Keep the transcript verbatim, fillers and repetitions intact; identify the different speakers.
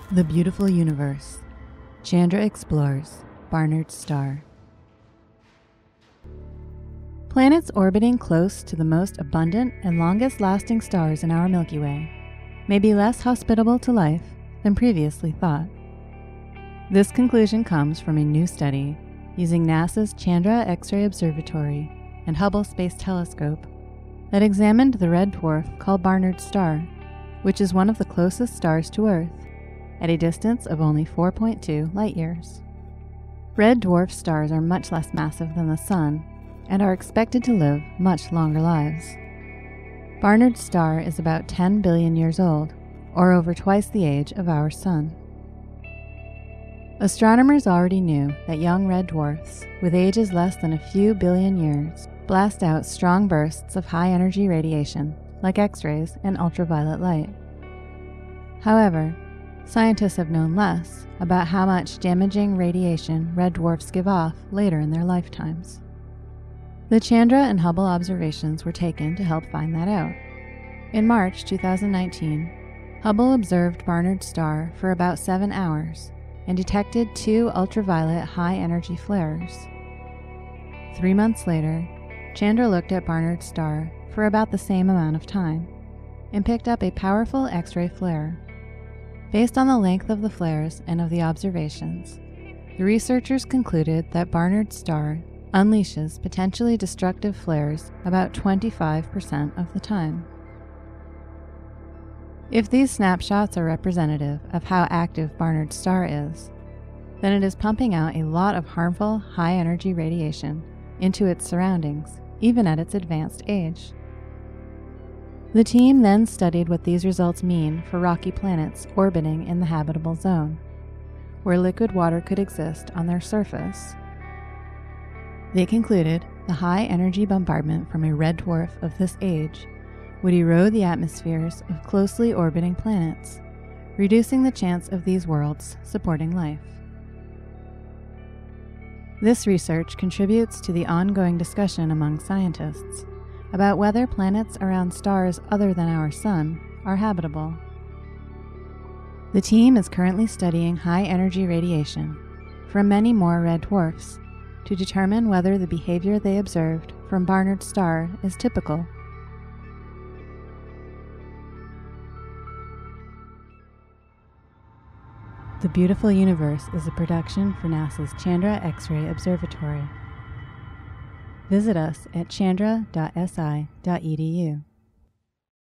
Speaker 1: The Beautiful Universe. Chandra explores Barnard's Star. Planets orbiting close to the most abundant and longest-lasting stars in our Milky Way may be less hospitable to life than previously thought. This conclusion comes from a new study using NASA's Chandra X-ray Observatory and Hubble Space Telescope that examined the red dwarf called Barnard's Star, which is one of the closest stars to Earth, at a distance of only four point two light-years. Red dwarf stars are much less massive than the Sun and are expected to live much longer lives. Barnard's Star is about ten billion years old, or over twice the age of our Sun. Astronomers already knew that young red dwarfs, with ages less than a few billion years, blast out strong bursts of high-energy radiation, like X-rays and ultraviolet light. However, scientists have known less about how much damaging radiation red dwarfs give off later in their lifetimes. The Chandra and Hubble observations were taken to help find that out. In March two thousand nineteen, Hubble observed Barnard's Star for about seven hours and detected two ultraviolet high-energy flares. Three months later, Chandra looked at Barnard's Star for about the same amount of time and picked up a powerful X-ray flare. Based on the length of the flares and of the observations, the researchers concluded that Barnard's Star unleashes potentially destructive flares about twenty-five percent of the time. If these snapshots are representative of how active Barnard's Star is, then it is pumping out a lot of harmful, high-energy radiation into its surroundings, even at its advanced age. The team then studied what these results mean for rocky planets orbiting in the habitable zone, where liquid water could exist on their surface. They concluded the high-energy bombardment from a red dwarf of this age would erode the atmospheres of closely orbiting planets, reducing the chance of these worlds supporting life. This research contributes to the ongoing discussion among scientists about whether planets around stars other than our Sun are habitable. The team is currently studying high-energy radiation from many more red dwarfs to determine whether the behavior they observed from Barnard's Star is typical. The Beautiful Universe is a production for NASA's Chandra X-ray Observatory. Visit us at chandra dot s i dot e d u.